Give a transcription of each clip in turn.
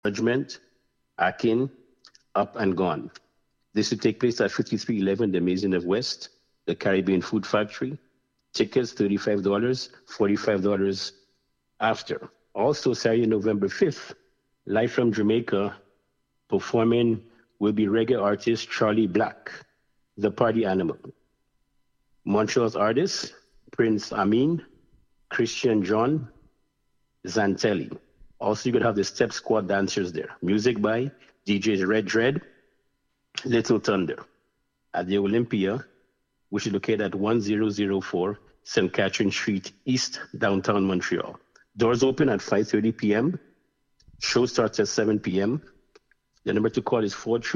Judgment, Akin, Up and Gone. This will take place at 5311 the Maison of West, the Caribbean Food Factory. Tickets $35, $45 after. Also, Saturday, November 5th, live from Jamaica, performing will be reggae artist Charlie Black, the party animal. Montreal's artists, Prince Amin, Christian John, Zantelli. Also, you could have the Step Squad dancers there. Music by DJs Red Dread, Little Thunder. At the Olympia, which is located at 1004 St. Catherine Street East, downtown Montreal. Doors open at 5:30 p.m. Show starts at 7 p.m. The number to call is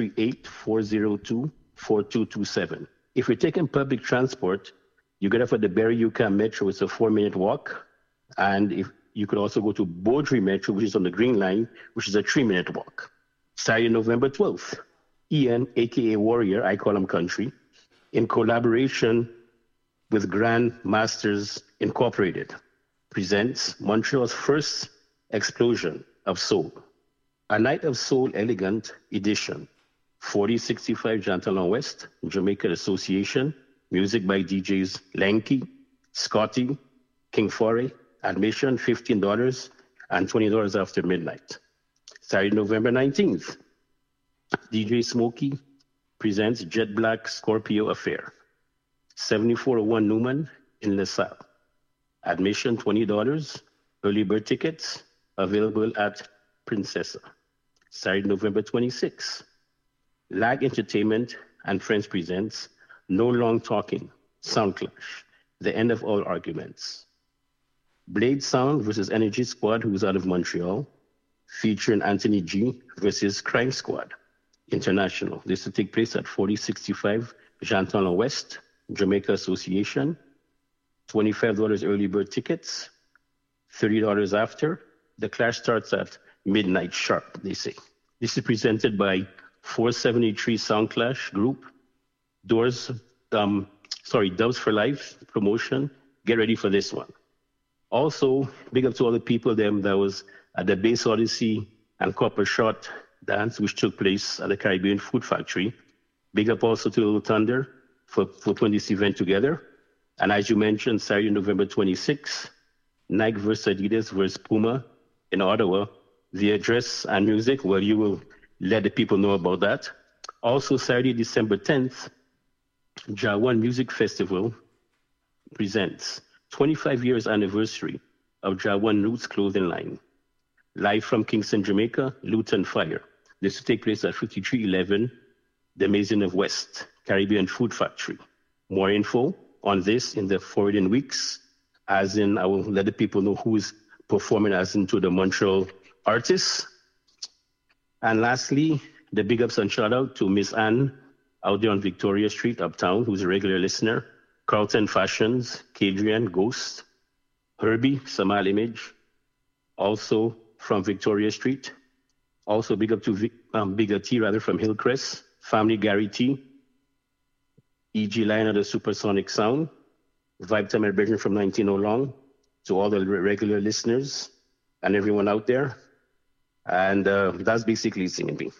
438-402-4227. If you're taking public transport, you get off at the Berry-UQAM Metro. It's a 4-minute walk. And if you could also go to Beaudry Metro, which is on the Green Line, which is a 3-minute walk. Saturday, November 12th, Ian, a.k.a. Warrior, I call him Country, in collaboration with Grand Masters Incorporated, presents Montreal's first explosion of soul. A Night of Soul Elegant Edition, 4065 Jantalon West, Jamaica Association, music by DJs Lanky, Scotty, King Foray, admission $15 and $20 after midnight. Saturday, November 19th, DJ Smokey presents Jet Black Scorpio Affair, 7401 Newman in LaSalle. Admission $20, early bird tickets available at Princessa. Saturday, November 26th, Lag Entertainment and Friends presents No Long Talking, Sound Clash, the end of all arguments. Blade Sound versus Energy Squad, who's out of Montreal, featuring Anthony G versus Crime Squad International. This will take place at 4065 Jantalon West, Jamaica Association. $25 early bird tickets, $30 after. The clash starts at midnight sharp, they say. This is presented by 473 Sound Clash Group, Dubs for Life promotion. Get ready for this one. Also, big up to all the people that was at the Bass Odyssey and Copper Shot dance, which took place at the Caribbean Food Factory. Big up also to Little Thunder for putting this event together. And as you mentioned, Saturday, November 26th, Nike versus Adidas versus Puma in Ottawa. The address and music, well, you will let the people know about that. Also, Saturday, December 10th, Jawan Music Festival presents 25 years anniversary of Jawan Roots clothing line. Live from Kingston, Jamaica, Luton Fire. This will take place at 5311, the Maison of West, Caribbean Food Factory. More info on this in the forwarding weeks, as in I will let the people know who is performing as into the Montreal artists. And lastly, the big ups and shout out to Miss Anne out there on Victoria Street, uptown, who's a regular listener. Carlton Fashions, Cadrian, Ghost, Herbie, Samal Image, also from Victoria Street. Also big up to Bigger T, rather, from Hillcrest, Family Gary T, E.G. Lion of the Supersonic Sound, Vibe Time Celebration from 19 Long, to all the regular listeners and everyone out there. And that's basically Singing Bee.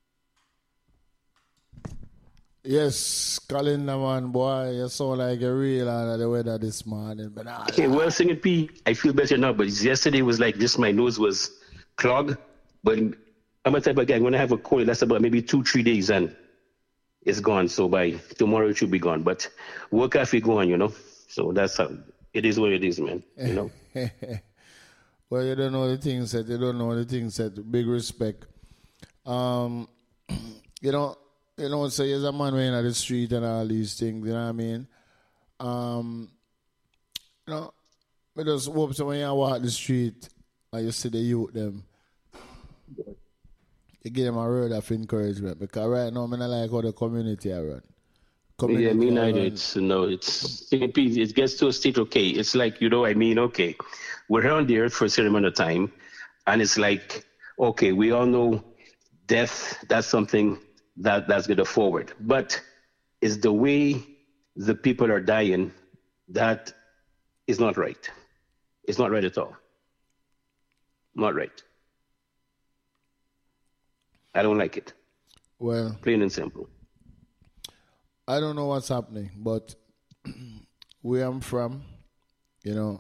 Yes, Colin, man, boy, you sound like a real under the weather this morning. But okay, well, Singing P, I feel better now, but yesterday was like this, my nose was clogged. But I'm a type of guy, I'm going to have a cold, that's about maybe 2-3 days, and it's gone. So by tomorrow, it should be gone. But work after go on, you know. So that's how it is what it is, man, you know. Well, you don't know the things that, big respect. You know, so there's a man weighing at the street and all these things, you know what I mean? You know, I just hope so when you walk the street and you see the youth them, you give them a word of encouragement. Because right now, I don't like how the community are run. Yeah, me neither. It gets to a state, okay, it's like, you know, I mean, okay, we're here on the earth for a certain amount of time, and it's like, okay, we all know death, that's something that's going to forward. But it's the way the people are dying that is not right. It's not right at all. Not right. I don't like it. Well, Plain and simple. I don't know what's happening, but where I'm from, you know,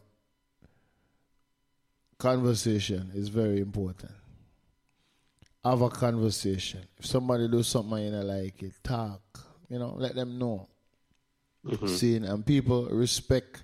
conversation is very important. Have a conversation. If somebody do something and you don't like it, talk. You know, let them know. Seeing and people respect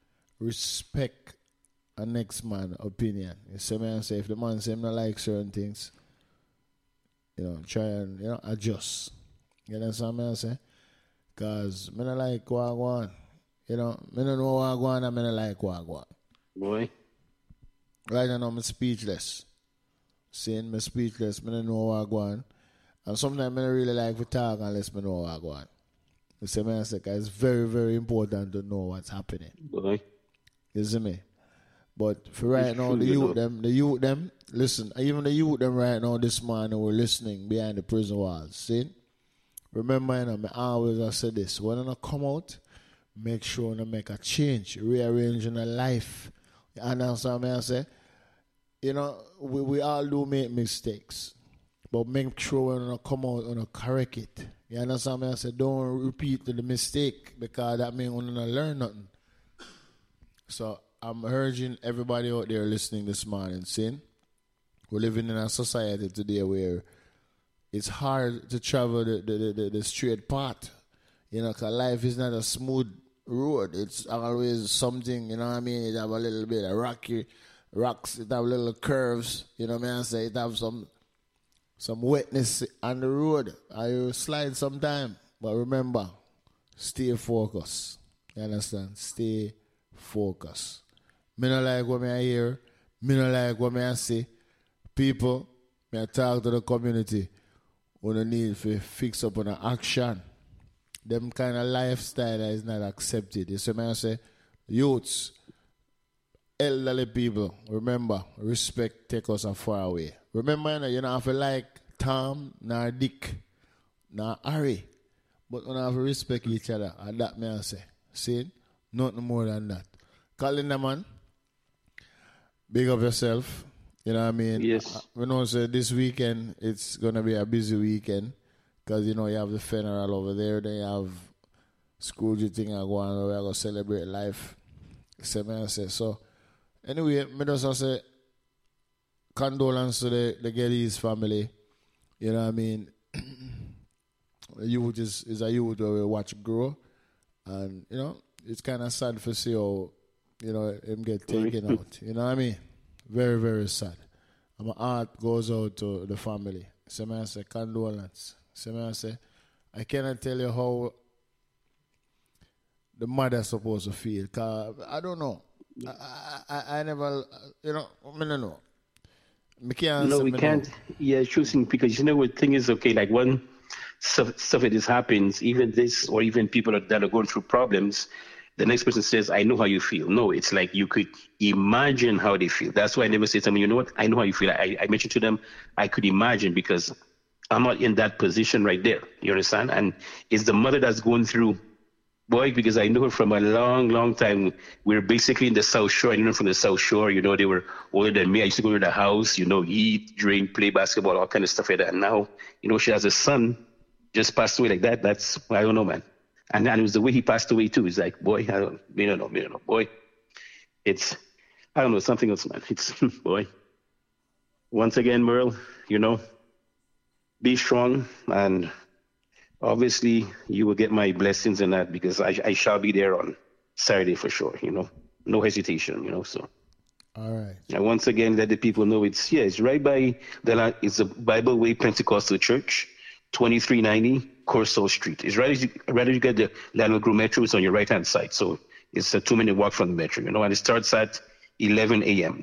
a next man opinion. You see me and say if the man say him not like certain things, you know, try and adjust. You understand me I say? Cause me not like what I want. You know, me don't know what I want and me not like what I want. Boy. Right now I'm speechless. Saying me speechless, me don't know what I want. And sometimes I don't really like to talk unless I know what I want. You see me I say? Cause it's very, very important to know what's happening. Boy. You see me? But for right now, the youth them, listen, even the youth them right now this morning were listening behind the prison walls. See? Remember, I always say this, when I come out, make sure I make a change, rearranging a life. You understand me I say? You know, we all do make mistakes. But make sure when I come out and correct it. You understand me I say? Don't repeat the mistake because that means we're not learn nothing. So I'm urging everybody out there listening this morning, saying we're living in a society today where it's hard to travel the straight path. You know, because life is not a smooth road. It's always something, you know what I mean? It have a little bit of rocks, it have little curves, you know what I mean? I say it have some wetness on the road. I slide sometime. But remember, stay focused. You understand? Stay focused. Me not like what me I hear. Me not like what me I see. People, me I talk to the community. We don't need to fix up on an action. Them kind of lifestyle is not accepted. You see me I say? Youths, elderly people, remember, respect take us far away. Remember, you don't have to like Tom, nor Dick, nor Harry. But we don't have to respect each other. And that me I say. See? Nothing more than that. Colin, man, big up yourself. You know what I mean? Yes. We know say this weekend it's gonna be a busy weekend because you know you have the funeral over there, then you have Scrooge thing going on. We're gonna celebrate life. So anyway, me just say condolence to the Geddes family. You know what I mean? The youth is a youth where we watch grow, and you know it's kind of sad to see how him get taken out. You know what I mean? Very, very sad. And my heart goes out to the family. So I say condolence. So I say I cannot tell you how the mother supposed to feel. Cause I don't know. I never, I don't know. No, we can't. Yeah, choosing because you know what thing is okay. Like when stuff like this happens, even this or even people that are going through problems, the next person says, "I know how you feel." No, it's like you could imagine how they feel. That's why I never say to them, "You know what? I know how you feel." I mentioned to them, I could imagine because I'm not in that position right there. You understand? And it's the mother that's going through. Boy, because I know her from a long, long time. We're basically in the South Shore. I know her from the South Shore. You know, they were older than me. I used to go to the house, eat, drink, play basketball, all kind of stuff like that. And now, she has a son, just passed away like that. That's, I don't know, man. And it was the way he passed away, too. It's like, boy, I don't know. Boy, it's, I don't know, something else, man. It's, boy. Once again, Merle, be strong and obviously, you will get my blessings in that because I shall be there on Saturday for sure, No hesitation, so. All right. And once again, let the people know it's right by it's a Bible Way Pentecostal Church, 2390 Corso Street. It's right as you get the Lionel Grove Metro, it's on your right-hand side. So it's a 2-minute walk from the Metro, and it starts at 11 a.m.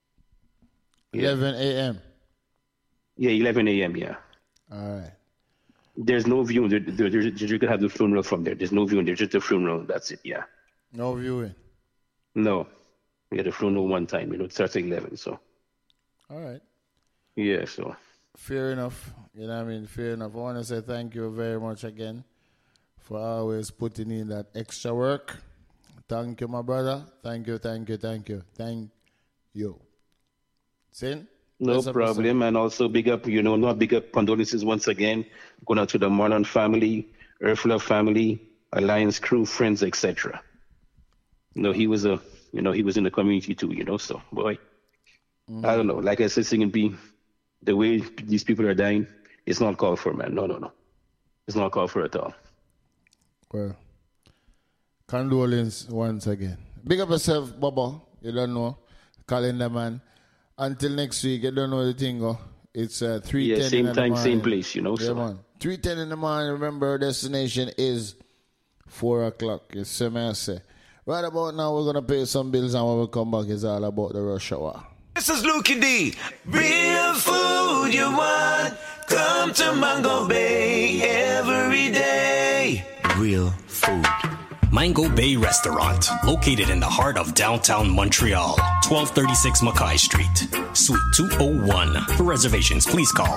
11 a.m.? Yeah, 11 a.m., yeah. All right. There's no viewing. You can have the funeral from there. There's no viewing. There's just the funeral. That's it. Yeah. No viewing. No, we had a funeral one time. It starts at 11. So. All right. Yeah. So. Fair enough. You know what I mean? Fair enough. I want to say thank you very much again for always putting in that extra work. Thank you, my brother. Thank you. Thank you. Thank you. Thank you. Sin, No problem. And also big up, condolences once again, going out to the Marlon family, Earthler family, Alliance crew, friends, etc. He was he was in the community too, so boy. Mm-hmm. I don't know. Like I said, Singing B, the way these people are dying, it's not called for, man. No. It's not called for at all. Well, condolence once again. Big up yourself, Bubba. You don't know. Calendar man. Until next week, you don't know the thing, It's 3:10 same in time, same place, Yeah, so. Man. 3:10 in the morning. Remember, our destination is 4 o'clock. You see me, I say. Right about now, we're going to pay some bills, and when we come back, it's all about the rush hour. This is Lukey D. Real food you want, come to Mango Bay every day. Real food. Mango Bay Restaurant, located in the heart of downtown Montreal, 1236 Mackay Street, Suite 201. For reservations, please call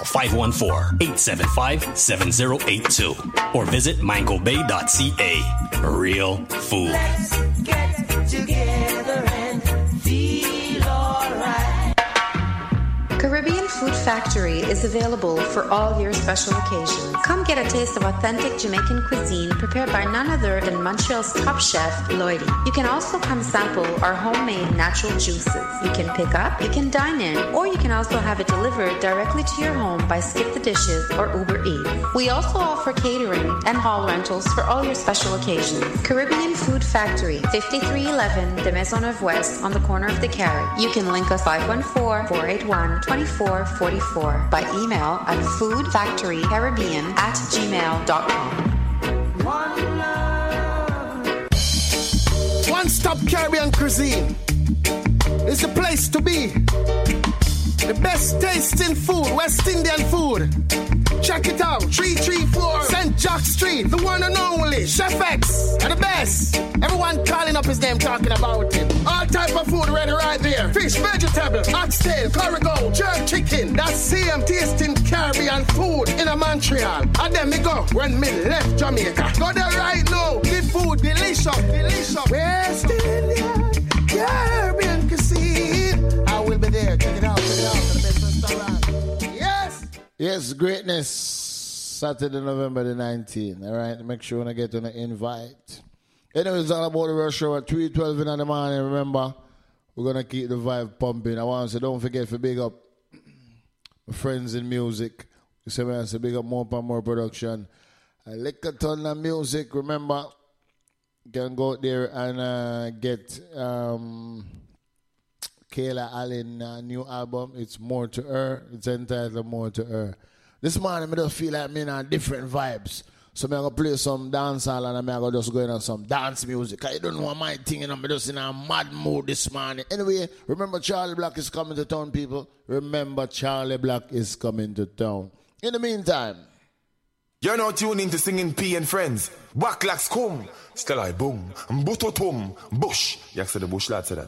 514-875-7082 or visit mangobay.ca. Real food. Let's get together and feel alright. Caribbean Food Factory is available for all your special occasions. Come get a taste of authentic Jamaican cuisine prepared by none other than Montreal's top chef, Lloydie. You can also come sample our homemade natural juices. You can pick up, you can dine in, or you can also have it delivered directly to your home by Skip the Dishes or Uber Eats. We also offer catering and hall rentals for all your special occasions. Caribbean Food Factory, 5311 de Maisonneuve West on the corner of the Carré. You can link us 514-481-2444 by email at foodfactorycaribbean@gmail.com. One Stop Caribbean Cuisine is the place to be. The best tasting food, West Indian food. Check it out, 334 St. Jack Street, the one and only Chef X, are the best. Everyone calling up his name, talking about him. All type of food ready right there. Fish, vegetable, oxtail, curry goat, jerk chicken. That's same tasting Caribbean food in a Montreal. And then me go when me left Jamaica. Go there right now, the food delicious, delicious. West Indian Caribbean cuisine. I will be there, check it out, the best restaurant. Yes, greatness. Saturday, November the 19th. All right, make sure when I get on the invite. Anyway, it's all about the rush hour at 3:12 in the morning. Remember, we're going to keep the vibe pumping. I want to say, don't forget to big up my friends in music. You say, man, I say, big up More and More Production. A lick a ton of music. Remember, you can go out there and get Kayla Allen new album. It's More to Her. It's entitled More to Her. This morning, I just feel like I'm in different vibes. So I'm going to play some dancehall and I'm going to just go into some dance music. I don't know my thing, and I'm just in a mad mood this morning. Anyway, remember Charlie Black is coming to town, people. Remember Charlie Black is coming to town. In the meantime, you're now tuning to Singing P and Friends. Backlax come. Still I boom. Mbutotum. Bush. You said the bush lad said that.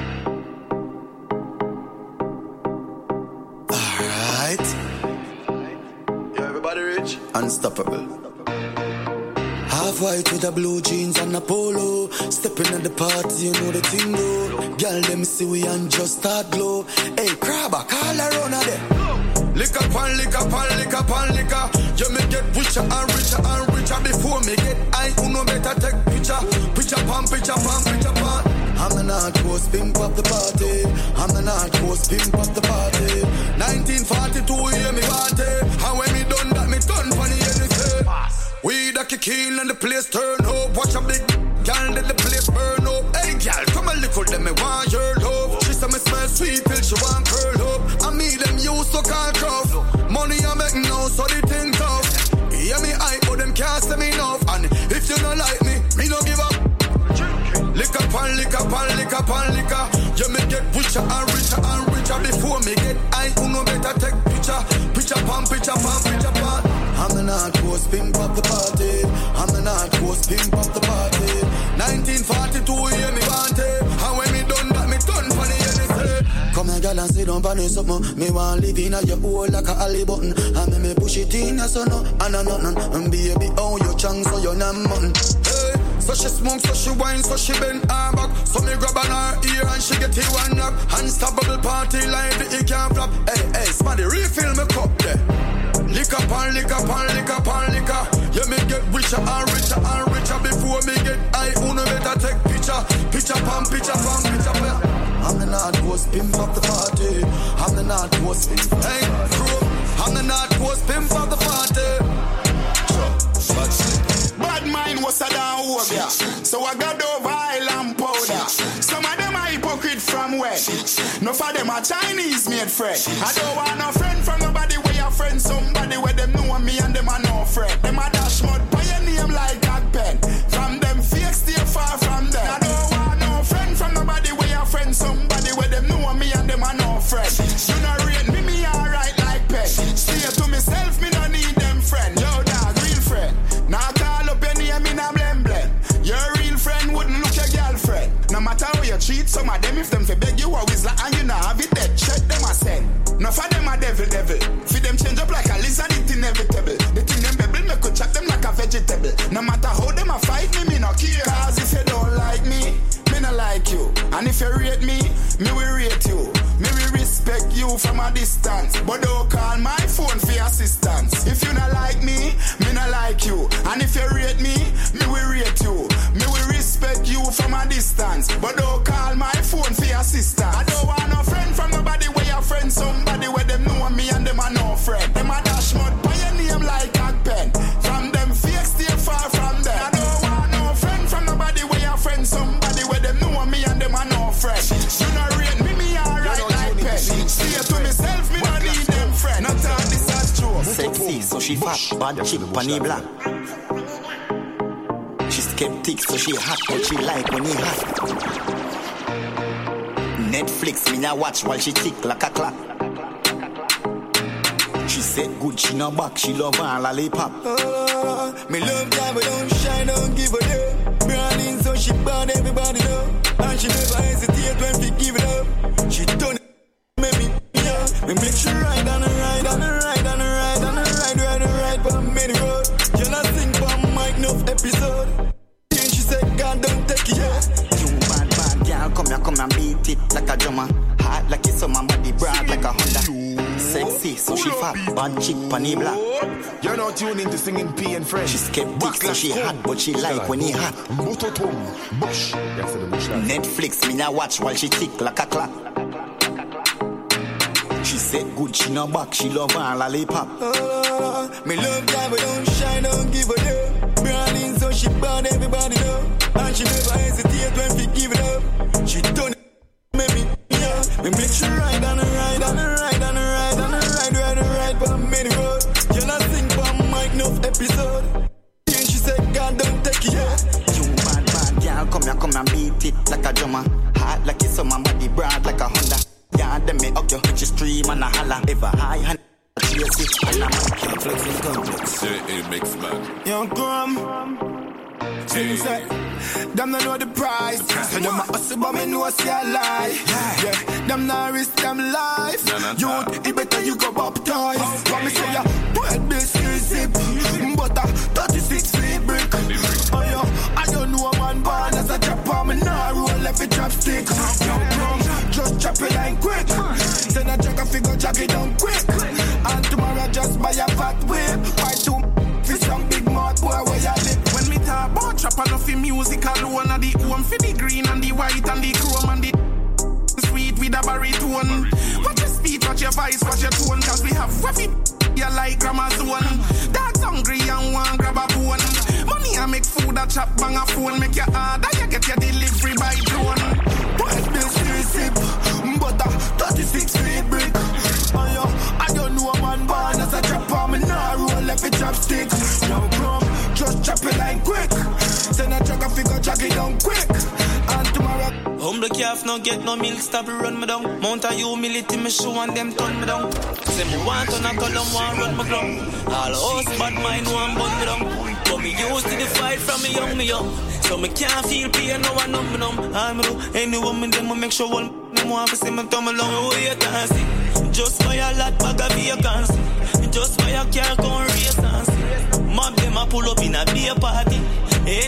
Alright. Yeah, everybody rich? Unstoppable. Half white with the blue jeans and a polo. Stepping at the party, you know the thing though. Girl, them see we and just start glow. Hey, crabber, call around at them. Lick up and lick up and lick up and lick up. You may get richer and richer and richer. Before me get high, you know better take picture. Picture pan, picture pan, picture pan. I'm an hardcore pimp up the party. I'm an hardcore pimp up the party. 1942, hear me party. And when me done that, me done funny anything. We the kicking and the place turn up. Watch a big girl let the place burn up. Hey girl, come a little them me want your love. She say me smell sweet till she want curl up. And me them used to call tough. Money I make now so the thing tough. Hear me hype but them can't say me enough. And if you don't like me no give up. Lick up and lick up and lick up and lick up. You may get richer and richer and richer. Before me get high, you know better take picture. Picture pan, picture pan, picture pan. I'm an hardcore pimp up the party. I'm an hardcore pimp up the party. 1942, hear me party. And when me done that, me done funny anything. Come here, girl, and sit down for something. Me want live in your hole like a alley button. And me push it in, so no, and nothing. And baby, oh, you chunk, so you're not mutton. Hey. So she smoke, so she wine, so she bend her back. So me grab on her ear and she get it one knock. Unstoppable party like the it can't flop. Hey, somebody refill me cup there. Lick up and lick up and lick up and lick up. Yeah, me get richer and richer and richer. Before me get high, uno better take picture. Picture pan, picture pan, picture pan. I'm the North Coast pimp of the party. I'm the North Coast pimp. Hey, crew. I'm the North Coast pimp of the party. Bad mind was a down over. So I got over island powder. Some of them are hypocrite from where? No for them are Chinese made friend. I don't want no friend from nobody where your friend. Somebody where them know me and them are no friend. Them are dash mud by your name like Dog Pen. From them fake stay far from them. I don't want no friend from nobody where your friend. Somebody where them know me and them are no friend. You not rate me alright like pet. Stay to myself, me no need them friend. Yo dog, real friend. Now call up your name in a blem blem. Your real friend wouldn't look your girlfriend. No matter how you treat some of them, if them fi beg you always like and you not have it dead, check them a send. No for them a devil. For them change up like a lizard, it inevitable. The thing them bebble, me could chop them like a vegetable. No matter how them a fight me no care. Cause if you don't like me not like you. And if you rate me will rate you. Me will respect you from a distance. But don't call my phone for assistance. If you not like me not like you. And if you rate me will rate you. Me will respect you from a distance. But don't call my phone for assistance. I don't want no friend from nobody where your friend. Somebody where them know me and them are no friend. Them a dash mud by your name like Dog Pen. From them fake stay far from them. I don't want no friend from nobody where your friend. Somebody where them know me and them are no friend. You not rate me alright like pen. Stay to myself, me not need them friend. Not all this as true. Sexy, so she fat, bad chick, bunny black. She skeptic, so she hot, but she like when he hot. Netflix, me now watch while she tick like a clock. She said good, she no back, she love her lollipop. Me love time, but don't shine, don't give a damn. Branding, so she burn everybody up. And she never hesitate when we give it up. She done it, maybe, yeah. Me make she ride on the ride, on the ride, on the ride, on the ride, ride, ride, but many road. You not sing for Mike enough episode. And she said, God, don't take it, yeah. You bad, girl, come here and beat it like a drummer. Hot like it's summer, body broad like a Honda. Sexy, so she fat, bad chick, bunny black. You're not tuned into singing P and Friends. She skeptic, so she hot, but she like when he hot. Netflix, me now watch while she tick like a clock. She said good, she no back, she love her lollipop. Me love time, but don't shine, don't give a damn. Branding, so she burn everybody up. And she never hesitate when we give it up. She done it, maybe, yeah. Me make she ride on the ride, on the ride, on the ride, on the ride, ride, ride, but many road. You not sing for Mike enough episode. And she said, God, don't take it, yeah. You bad, girl, come here and beat it like a drummer. Hot like it's summer, body broad like a Honda. Yeah, them me up your bitch stream and a holla. Ever high hand, chase it and a man can't flex in complex. It makes man. Young Crum. Hey. Them don't know the price. So them a hustle but me know see a lie. Yeah, them not risk them life. Youth, it better you go baptize. What me say ya, bread biscuit zip. Butter, 36 feet brick. Oh yo, I don't know a man born as a chopper. Me nah roll left a chopstick. Young Crum, just chop it line quick. Then I check a figure, jack it down quick. And tomorrow just buy a fat whip. Buy two for some big mouth boy where you live. When me talk about chop enough in music alone, and the home for the green and the white and the chrome and the sweet with a baritone. Watch your speech, watch your voice, watch your tone, cause we have waffy you like grandma's one. Dogs hungry and want grab a bone. Money I make food, I chop bang a phone, make your order, you get your delivery by drone. Bread biscuit sip, butter, 36 feet brick. Oh yo, I don't know a man born as a chopper, me nah roll left a chopstick. No Crum, just chop it line quick. Then I check a figure, jack it down quick. And tomorrow humble calf no get no milk, stop run me down. Mount a humility, me show and them turn me down. Say me want to knock on them, want run my ground. All house bad mind want bun me down. But me used to the fight from me young. So me can't feel pain, no one numb. I'm do any woman them will make sure one them want to see me come along. Oh you can see, just for your lot bag of vacancy. Just for your car gon' race and see. Mob them a pull up in a beer party. Anything so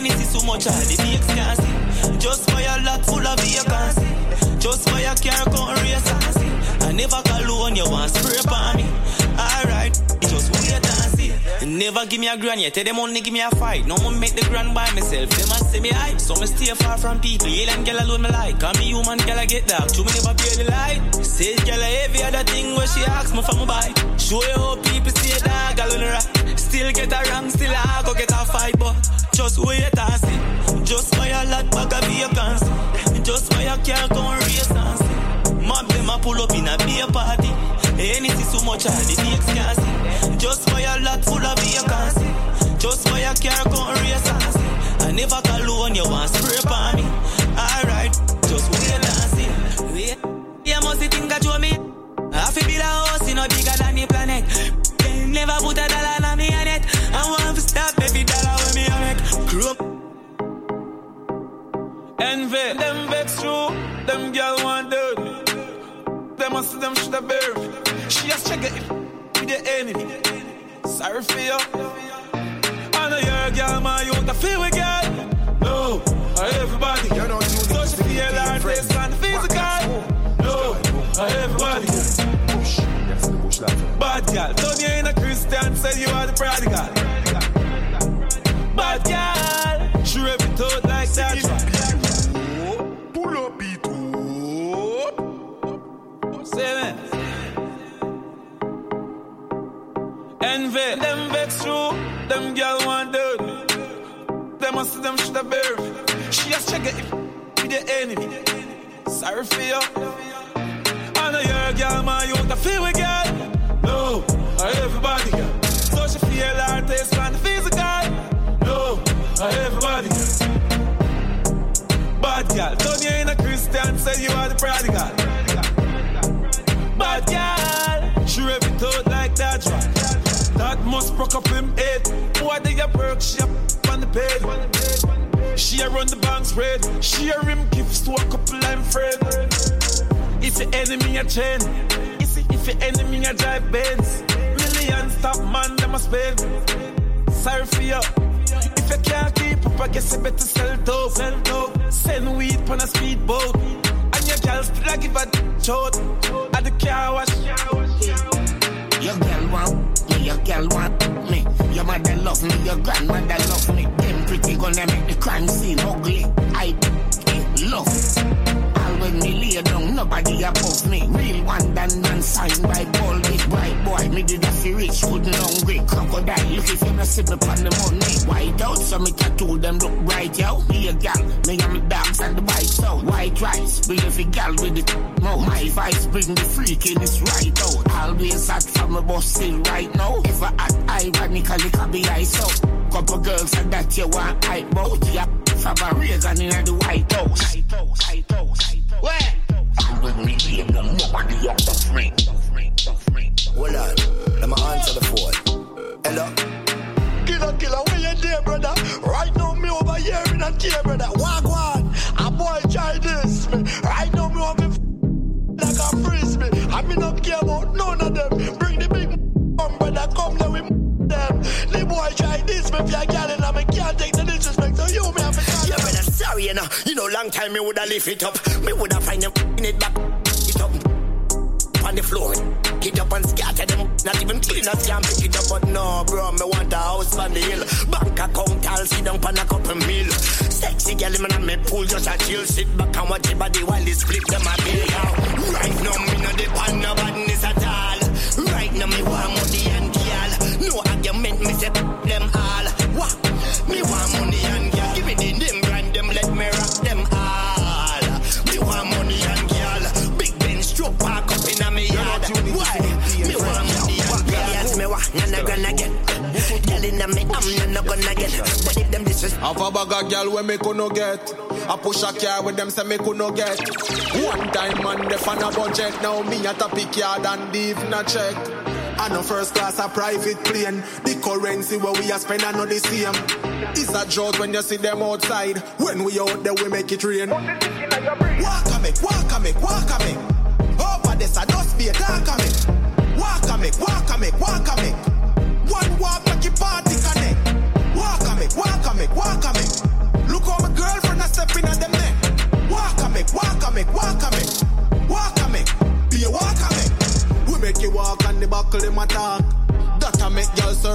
much all the fakes can see. Just for your lot full of vacancy. Just for your car can't race and see. I never call on you want spray upon me. Alright, just wait and see. Never give me a grand yet. Tell them only give me a fight. No one make the grand by myself. They must say me hype. So me stay far from people. Alien girl alone me like. Call me human girl I get dark. Too many never pay the light. Say girl every other thing where she asks me for my buy. Show you how people say that girl on the right. Still get her wrong, still I go get a fight. But just wait and see. Just for your lot bag of vacancy. Just for your car can't race and see. Mob them a pull up in a beer party. Anything so much all the fakes can see. Just for your lot full of vacancy. Just for your car can't race and see. I never call on you want spray upon me. Alright, just wait and see. Wait. You must think that you me. I feel build a house in a bigger than the planet. They never put a dollar on me on it. I want to stop every dollar when me a make. Group. Envy, them vex true. Them girl want dirt me. Them must them should have buried me. She has checked it with the enemy. Sorry for you. I know you're a girl, man. You want to feel with girl. No, everybody. You know, so she feel like this and physical. No, everybody. Bad girl, turn you in a Christian, say you are the prodigal. Bad girl, she rip it out like that. Pull up it up. Say me. Envy, them vex true. Them girl want dirt me. Them must them should have buried me. She has checked it with the enemy. Sorry for you. I know you're a girl, man. You want to feel with girl. No, everybody girl. So she feel her taste and physical. No, everybody girl. Bad girl, turn you in a Christian, say you are the prodigal. Bad girl, she rip it out like that. That must broke up him head. Boy, they a perk, she up on the bed. She a run the bank spread. She a rim gifts to a couple I'm friend. If your enemy a chain, if your enemy a drive Benz, millions top man them a spend. Sorry for you. If you can't keep up, I guess you better sell dope. Send weed on a speedboat. And your girl still a give a shot at the car wash. Your girl want me, your girl want me. Your mother love me, your grandmother love me. Them pretty gonna make the crime scene ugly. I love. When me lay down, nobody above me. Real one done and signed by Paul. Big bright boy, me did a feel rich, good and hungry. Crocodile, look if you not see me on the money. White out, so me tattoo them look bright, yo. Be a gal, me and me dogs and the bikes out. White rice, bring every gal with it mouth. My vice bring the freak in, it's right out. Always hot from a bus still right now. If I act ironically, can be ice out. Couple girls and that you want hype bout. Yeah, from a Reagan in the White House. Where? I'm with me here, nobody else but me. Hold on, let me answer the phone. Hello? Killer, where you there, brother? Right now, me over here in a tear, brother. Walk on, a boy try this me. Right now, me over like a frisbee. I mean, not care about none of them. Bring the big brother, come there with them. The boy try this me, if you're getting and I can't take the disrespect, so you me have to. Yeah, brother, sorry, you know, long time me woulda lift it up. Me woulda find them in it back, it up on the floor. Get up and scatter them, not even cleaners can pick it up. But no, bro, me want a house on the hill. Bank account, I'll sit down on a couple mil. Sexy girl, man, and me pool just a chill. Sit back and watch your body while they split them a bill. Right now, me no depend no badness at all. Right now, me want money and girl. No argument, me say them all. What? Me want money and girl. Give me the name brand, them let me rock them all. Me want money and girl. Big Ben stroke park up in a me yard. Why? Me want money and girl. Yes, me want, and I'm gonna get. Girl in me, I'm not gonna get. But if them this is have a bag of girl when me could get. I push a car with them say me could get. One time man, they fan a budget. Now me at a pick yard and leave na check. I know first class a private plane. The currency where we a spend I know the same. It's a joke when you see them outside. When we out there we make it rain. Walk a make. Over this I just be a dark a make. Walk a make. One walk make your party connect. Walk a make. Look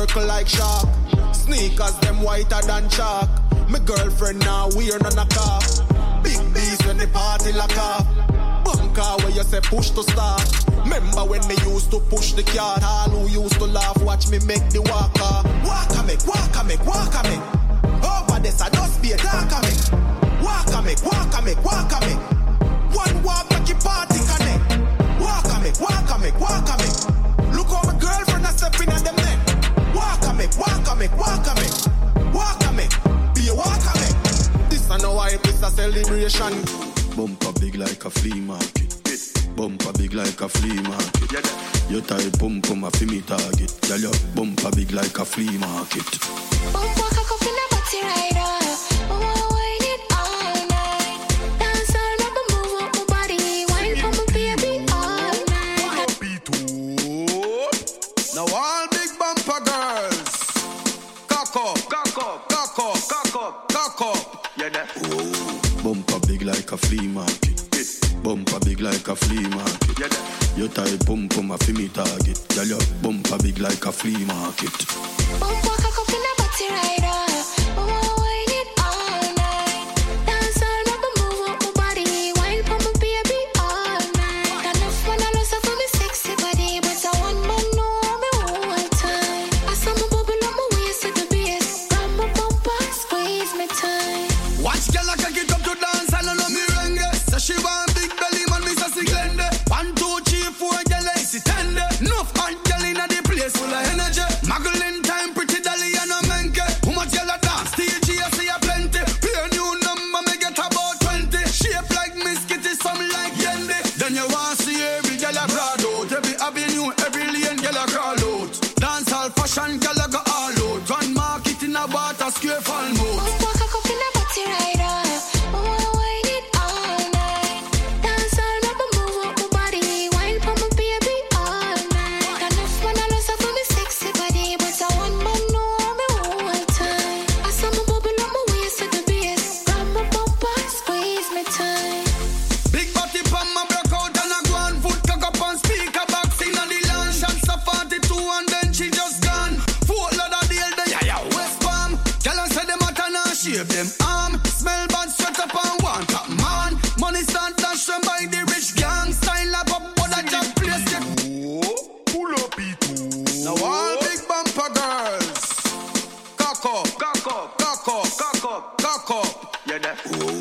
circle like shark. Sneakers, them whiter than chalk. My girlfriend now wear none a car. Big bees when the party lock up. Bunker where you say push to start. Remember when me used to push the car. All who used to laugh, watch me make the walker. Walker make, walker make, walker make. Over this I just be a darker make. Walker make, walker make, walker make. One walk make your party connect. Walker make, walker make, walker make. Look how my girlfriend a stepping at them neck. Walker make, walker make, walker make. Walker make, be a walker make. This I know why it's a celebration. Bumper big like a flea market. Bumper big like a flea market. You tie pump come a fi me target. Girl, your bumper big like a flea market. Bumper cock up in a body rider. Mama wine it all night. Dance all up and move up my body. Wine for my baby all night. Now all big bumper girls. Cock up, cock up, cock up, cock up, cock up. Yeah, that. Bumper big like a flea market. Bumper big like a flea market. You tie pump come a fi me target. Girl, your bumper big like a flea market. Bumper cock up in a body rider. Mama wine it all night. Dance all up and move up my body. Wine for my baby all night. Enough man I love for me sexy body, but I want man know me all time. I saw my bubble on my waist at the base. Grab my bumper, squeeze me tight. Watch girl I can get up to dance and I know me renge. So she want big belly man me sassy glende. 1, 2, 3, 4 girl is tender. Enough hot girl inna the place full of energy. Muggling time pretty dolly and a menke. How much girl a dance? TG I see a plenty. Pay a new number me get about 20. Shape like Miss Kitty, some like Yendi. Then you want see every girl a broad out. Every avenue, every lane girl a crawl out. Dance all fashion girl a go all out. Run market in a water square fall mode. Bumper cock up in a body rider. Mama wine it all night. Dance all up and move up my body. Wine for my baby all night. Enough man I love for me sexy body, but I want man know me all time. I saw my bubble on my waist at the base. Grab my bumper, squeeze me tight. Big body pan my broke out and I go on foot cock up on speaker box in the land. Shots of 42 and then she just gone. Fort Lauderdale the yeah West Palm. Girl I say them hot and I shave them arm. Smell bad sweat up and want top man. Money start dash them by the rich gang. Style up but I just place it. Pull up it. Now all big bumper girls. Cock up, cock up, cock up, cock up, cock up. Yeah that.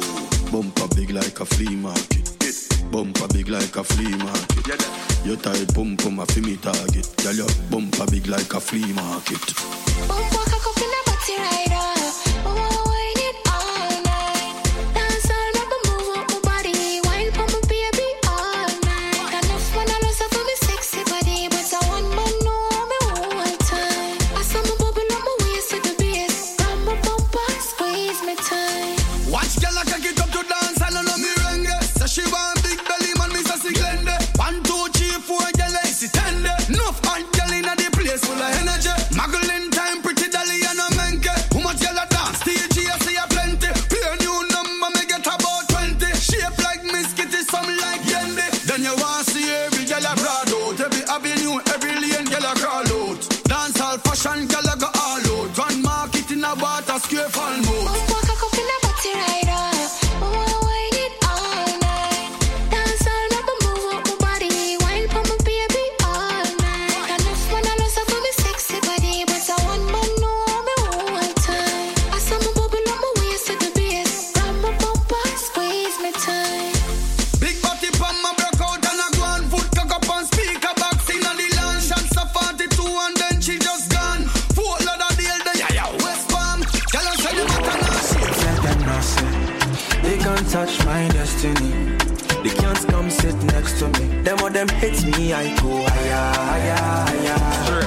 Bumper big like a flea market. Bumper big like a flea market. You tie pump come a fi me target. Girl, your bumper big like a flea market. Bumper cock up in a body rider. Mama wine it all night. Dance all up and move up my body. Wine for my baby all night. Enough man I love for me sexy body, but I want man know me all time. I saw my bubble on my waist at the base. Grab my bumper, squeeze me tight. Watch girl I can get up to dance and I know me renge. So she want big belly man me sassy glende. 1, 2, 3, 4 girl is tender. Enough hot girl inna the place full of energy. Muggling time pretty dolly and a menke. How much girl a dance? TG I see a plenty. Pay a new number me get about 20. Shape like Miss Kitty, some like Yendi. Then you want see every girl a broad out. Every avenue, every lane girl a crawl out. Dance all fashion girl a go all out. Run market in a water square fall mode. Bumper cock up in a body rider. Mama wine it all night. Dance all up and move up my body. Wine for my baby all night. Enough man I love for me sexy body, but I want man know me all time. I saw my bubble on my waist at the base. Grab my bumper, squeeze me tight. Big body pan my broke out and I go on foot cock up on speaker box in the land. Shots of 42 and then she just gone. Fort Lauderdale the yeah West Palm. Girl I say them hot and I shave. Let them know say they can't touch my destiny. They can't come sit next to me. Them or them hits me, I go higher, higher, higher.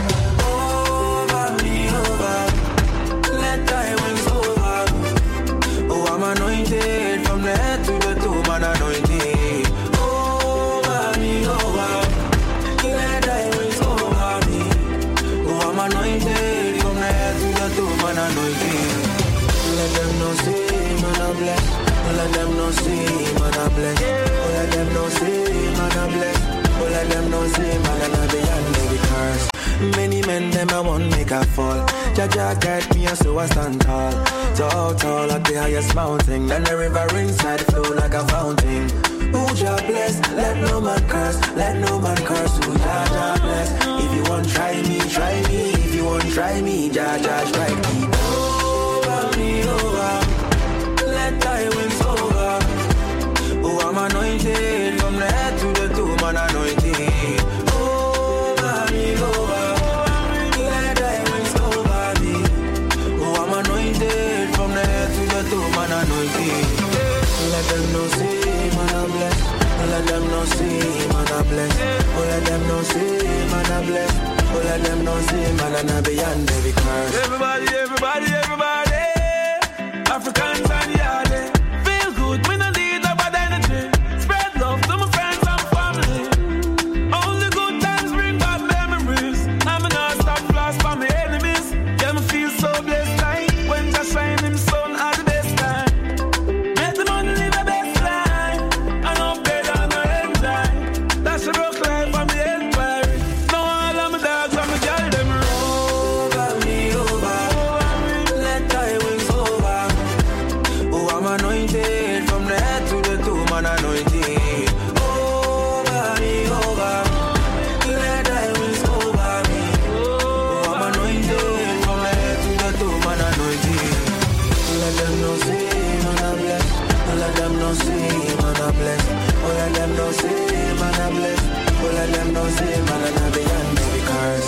Over me, over. Let thy wings over. Oh, I'm anointed from the head to the toe, man anointed. Over me, over. Let thy wings over me. Oh, I'm anointed from the head to the toe, man anointed. Let them know say, man I bless. Let them know say, man I bless. Let them know say, man I bless. Let them know say, man I be and the curse. Many men them I won't make a fall. Jaja guide me so I stand tall. Tall at the highest mountain. Then the river inside flow like a fountain. Ooh, Jah bless, let no man curse. Let no man curse, ooh, Jah bless. If you want try me, try me. If you want try me, Jah strike me. Over me, over. Let thy wings over. Oh, I'm anointed from the head to the toe, man anointed. Over me, over. Let thy wings over me. Oh, I'm anointed from the head to the toe, man anointed. Let them know see, man I bless. Let them know see, man I bless. Oh, let them know see, man I bless. Oh, let them know see, man I beyond every curse. Everybody. Africans and Yardie. Feel good, we no need no bad energy. Spread love to my friends and family. Only good times bring back memories. I'm not stop flash for my enemies. Yeah, me feel so blessed like when just shine him sun at the best time. Make the money live a best life. I know better and I enjoy. That's a rock life for me empire. No all of my dogs and my girl them over me, over. Let thy wings over. Oh, I'm anointed from the head to the toe, man anointed. Over me, over. Let thy wings over me. Oh, I'm anointed from the head to the toe, man anointed. Let them know see, man I bless. Let them know see, man I bless. Oh, let them know see, man I bless. Oh, let them know see, man I beyond every curse.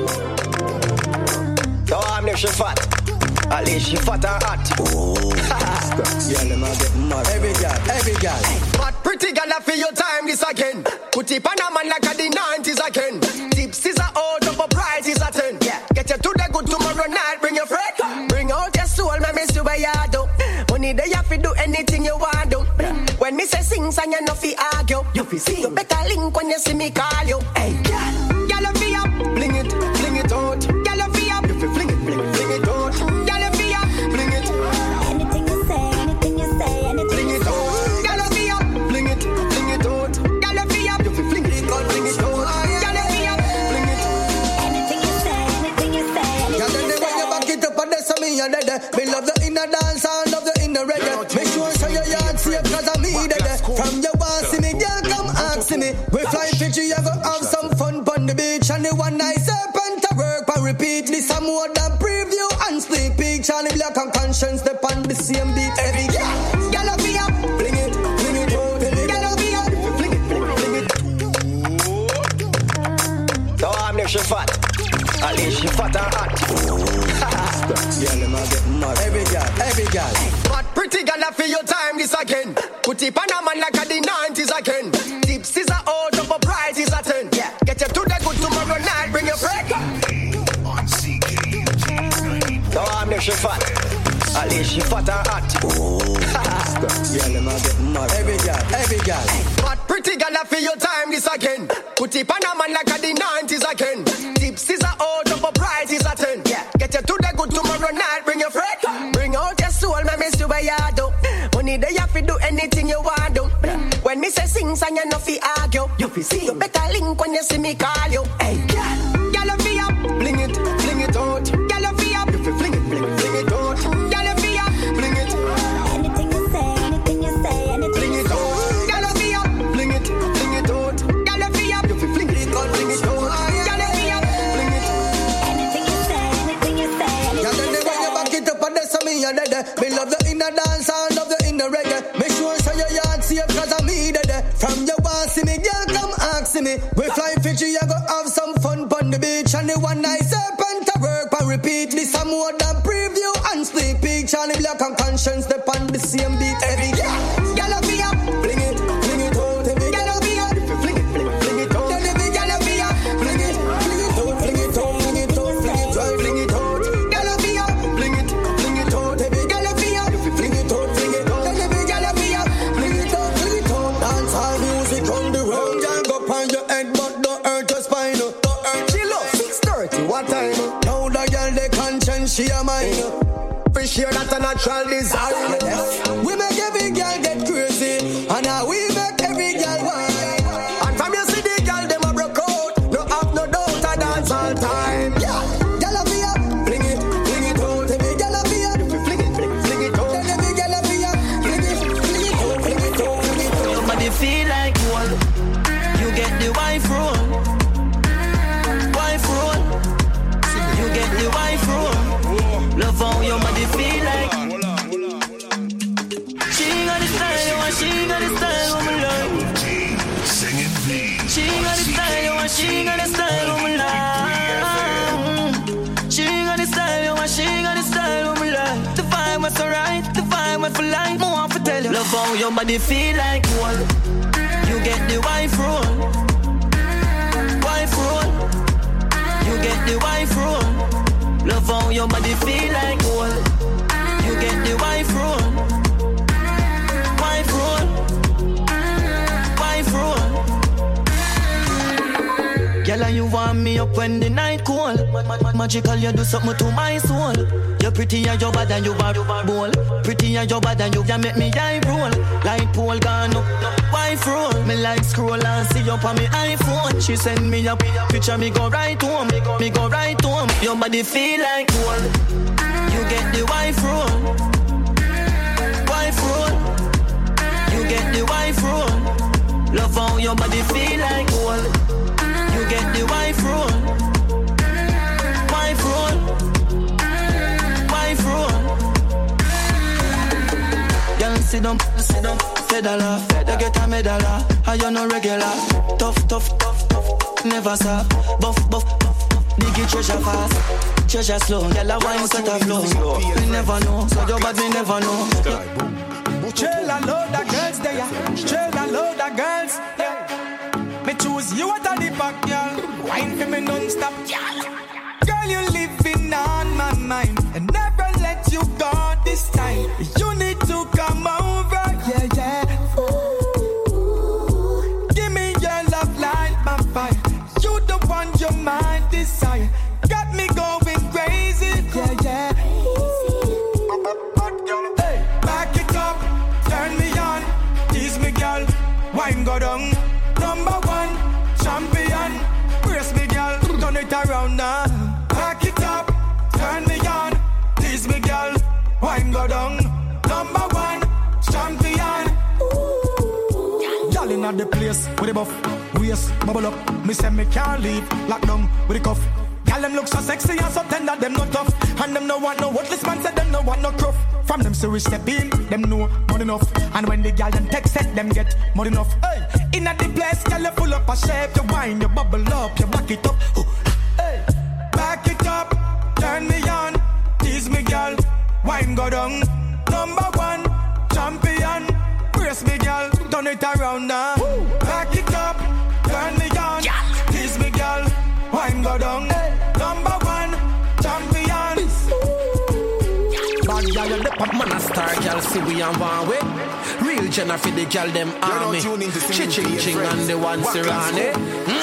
So I'm if she fat. At least she fat and hot. Yeah, them are getting mad. Every girl. But pretty girl, I feel your time this again. Put it on a man like a the 90s again. Tips is a out of a price is a 10. Yeah. Get you to the good tomorrow night, bring your friend. Bring out your soul, me miss you where you do. Money there you fi do anything you want do. When me say sing, and you no fi argue. You fi sing. You better link when you see me call you. Hey, girl, you fi up, bling it out. Girl, you fi up, you fi fling it out. Me love the inner dance and love the inner reggae. Make sure so your yard safe cause I'm needed. From your want see me, girl come ask me. We fly Fiji, you go have some fun on the beach. And the one night serpent to work and repeat. This some more than preview and sneak peek. Charlie Black and Conscience, they on the same beat. Every girl, girl be up, fling it out. Girl be up, fling it. So I'm if she fat. At least she fat and hot. Yeah, them are getting mad. Every girl. But pretty girl, I feel your time this again. Put it on a man like a the 90s again. Tips is a out of a price is a 10. Yeah. Get you to the good tomorrow night, bring your friend. So I'm if she fat. At least she fat and hot. Yeah, them are getting mad. Every girl. But pretty girl, I feel your time this again. Put it on a man like a the 90s again. Tips is a out of a price is a 10. Yeah. Get you to the good tomorrow night, bring your friend. Bring out your soul, me miss you where you do. Money there you fi do anything you want do. When me say sing, and you no fi argue. You fi sing. You better link when you see me call you. Hey, girl, you fi up, bling it out. Girl, you fi up, you fi fling it out. Girl, you fi up, bling it. Anything you say, bling it out. Girl, you fi up, bling it out. Girl, you fi up, you fi fling it out. Girl, you fi up, bling it. Anything you say. Yeah, then they when you back it up and there's some in your dead. Me love the inner dance and love the inner reggae. Make sure so your yard safe cause I'm needed. From your want see me, girl come ask me. We fly Fiji, you go have some fun on the beach. And the one night serpent to work and repeat. This some more than preview and sneak peek. Charlie Black and Conscience, they on the same beat. Every girl be up, bling it out. Every girl be up, fling it out. Every girl be up, bling it out. She a mine. For sure that's a natural design. We make every girl get crazy, and now we make every girl whine. And from you see the girl them a broke out. No have no doubt a dance all time. me for life, more want to tell you. Love how your body feel like gold. You get the wife roll. Wife roll. You get the wife roll. Love how your body feel like gold. You get the wife roll. Wife roll. Wife roll. Girl, you warm me up when the night cold. Magical, you do something to my soul. You're pretty and you're bad and you are bowl. Pretty and you're bad and you can make me eye roll. Light pole gone up, wife roll. Me like scroll and see up on me iPhone. She send me a picture, me go right home. Me go right home. Your body feel like gold. You get the wife roll. Wife roll. You get the wife roll. Love how your body feel like gold. You get the wife roll. Wife roll. Wife roll. Girl, sit down, fedala. You get a medala, and you no regular. Tough, never stop. Buff, dig it treasure fast. Treasure slow, girl, a wine set a flow. Me never know, so your body never know. Chill and load the girls there. Chill and load the girls. Yeah. Me choose you at the back, girl. Wine for me non-stop, girl. Girl, you living on my mind and never let you go this time. You need to come over, yeah. Ooh. Give me your love like my fire. You the one your mind desire. Got me going crazy, yeah. Hey, back it up, turn me on, tease me, girl. Wine go down, number one champion. Brace me, girl, turn it around now. Back it up, turn me on, tease me, girl. Wine go down, number one champion. Girl in the place with the buff, waist bubble up. Me say me can't leave, lock down with the cuff. Girl them look so sexy and so tender, them not tough. And them no want no worthless man, say them no want no cruff. From them serious step in, them know more enough. And when the girl them text it, them get more enough. Hey, in the place, girl you full up a shape. You wine, you bubble up, you back it up. Ooh. Hey, back it up, turn me on, tease me, girl. Wine go down, number one champion. Brace me, girl, turn it around now. Back it up, turn me on, tease me, girl. Wine go down, number one champion. Bad girl, you dip up, man a star, girl. See we on one way. Real Jenna for the girl, them army. Ching and the one Serrani.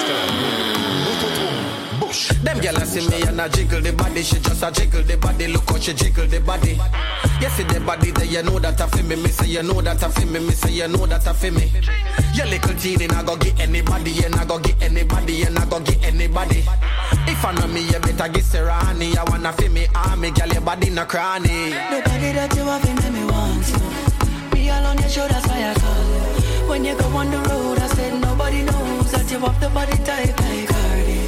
Them girl a see me and a jiggle the body. She just a jiggle the body. Look how she jiggle the body. Yes, see the body there, you know that a for me. Me say you know that a for me. Me say you know that a for me. Your little teen and I go get anybody. And I go get anybody. And I go get anybody. If I know me, you better get Serrani. I wanna feel me army. Girl, your body no cranny. The body that you have, make me want to. Me alone, your shoulders fire call. When you go on the road, I said nobody knows that you have the body type like Cardi.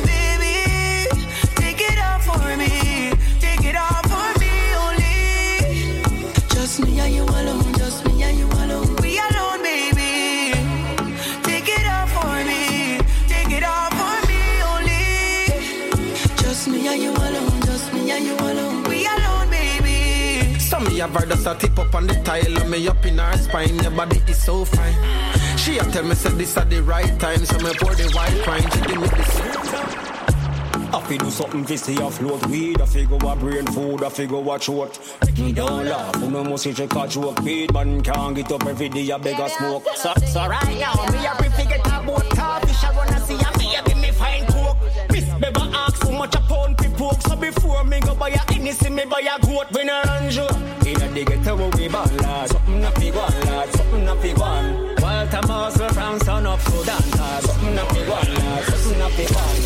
For me, take it off for me only. Just me and you alone, just me and you alone. We alone, baby. Take it off for me, take it off for me only. Just me and you alone, just me and you alone. We alone, baby. Some me have her just a tip up on the tile and me up in her spine. Your body is so fine. She a tell me say this at the right time, so me pour the white wine. She give me this. I fi do something to stay afloat. Weed, I fi go a brain food, I fi go a throat. Me don't laugh, you know must check a joke. Weed man can't get up every day, I beg a smoke. So right now, me a prefer get a boat coffee. I wanna see a me a give me fine coke. Miss never ask so much a pound pe pork. So before me go buy a anything, me buy a goat when I run you. In a dig it away we ball lad. Something a fi one lad, something a fi one. Walter Muscle from sun up to dance. Something a fi one lad, something a fi one.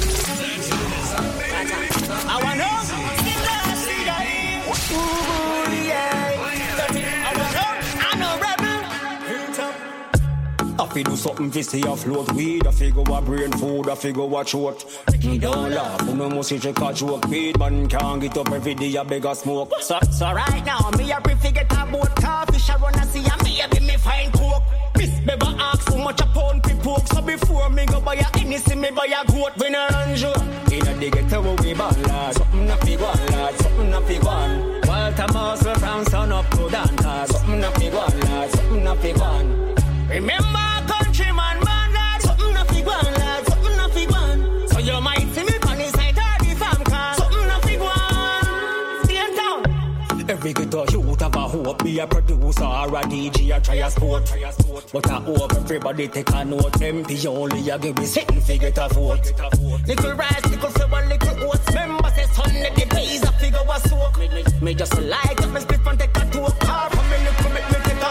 I wanna ooh, yeah. I'm a rebel. I fi do something to stay afloat. Weed, I fi go a brain food, I fi go a throat. Me don't laugh, you know must check a joke. Weed man can't get up every day, I beg a smoke. So right now, me a prefer get a boat coffee. I wanna see a me a give me fine coke. Miss never ask so much a pound pe pork. So before me go buy a anything, me buy a goat when I run you. In a dig it away we ball lad. Something a fi one lad, something a fi one. Walter Muscle from sun up to dance. Something a fi Every ghetto youth have a hope. Be a producer or a DJ or try a sport. But I hope everybody take a note. MP only a give me sitting figure to vote. Little rice, little flour, little oats. Remember say Sunday the days a figure was soak. Me just like up my split and take a two car from me little bit me take a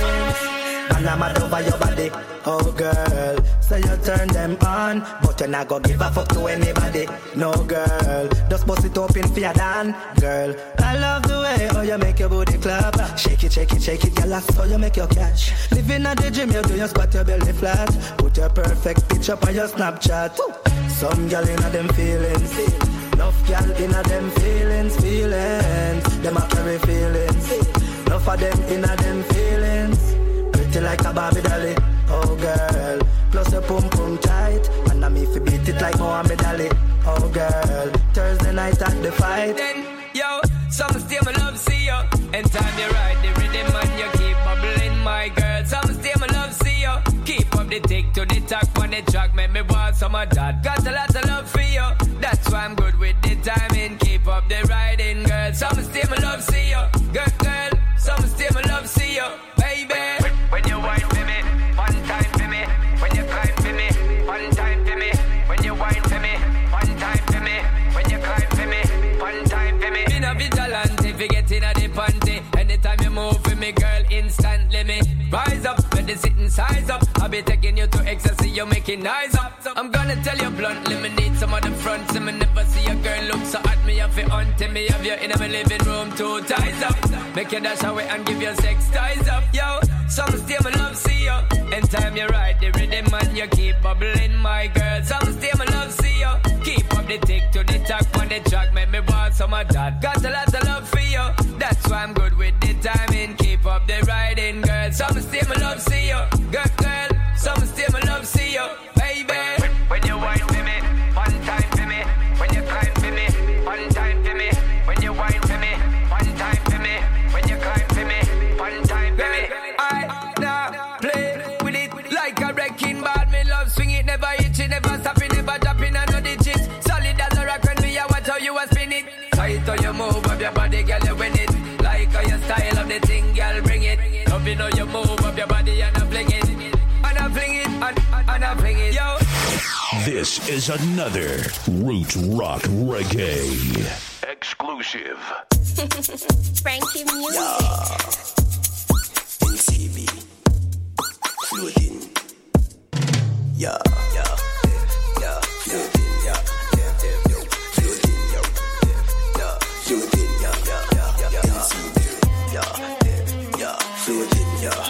and I'm mad over your body, oh girl. So you turn them on, but you're not gonna give a fuck to anybody. No girl, just bust it open for your dan, girl. I love the way how you make your booty clap. Shake it, shake it, shake it, girl. That's how you make your cash. Living at the gym, you do your squat your belly flat. Put your perfect picture up on your Snapchat. Some girl inna them feelings, enough girl inna them feelings. Them a carry feelings, enough of them inna them feelings. Pretty like a Barbie dolly, oh girl. Plus your pum pum tight, and I'm if you beat it like Muhammad Ali, oh girl. Thursday night at the fight. Then, yo, some stay my love see you. Anytime you ride the rhythm and you keep bubbling, my girl. Some stay my love see you. Keep up the tick to the tack on the track, make me want some of that. Got a lot of love for you, that's why I'm good with the timing. Keep up the riding, girl. Some stay my love see you, girl. Some stay my love see you, baby. When you wine for me, one time for me. When you climb for me, one time for me. When you wine for me, one time for me. When you climb for me, one time for me. Been a vigilante, forgetting a the panty. Anytime you move for me, girl, instantly me rise up. When the sitting size up, I'll be taking you to ecstasy, you making eyes up. I'm gonna tell you bluntly, me need some of the fronts. And me never see a girl look so hot, me have it on till me have you in my living room, two ties up. Make you dash away and give your sex ties up, yo. Some stay my love see you. Anytime you ride the rhythm and you keep bubbling, my girl. Some stay my love see you. Keep up the tick to the tack on the track, make me want some of that. Got a lot of love for you, that's why I'm good with the timing. Keep up the riding, girl. Some stay my love see you, girl. Some stay my love see you, baby. When you wine for me, one time for me. When you climb for me, one time for me. When you wine for me, one time for me. When you climb for me, one time for me. I now play with it like a wrecking ball. Me love swing it, never itch it, never stop it, never dropping on no digits. Solid as a rock when me, I watch how you a spin it. Tight how you move up your body, girl, you win it. Like how your style of the thing, girl, bring it. Loving how you move up your body and I fling it. And I fling it, and I fling it, yo. This is another Root Rock Reggae exclusive. Frankie Music. NCB. Floating. Yeah. Floating. Floating. Floating. NCB. Floating.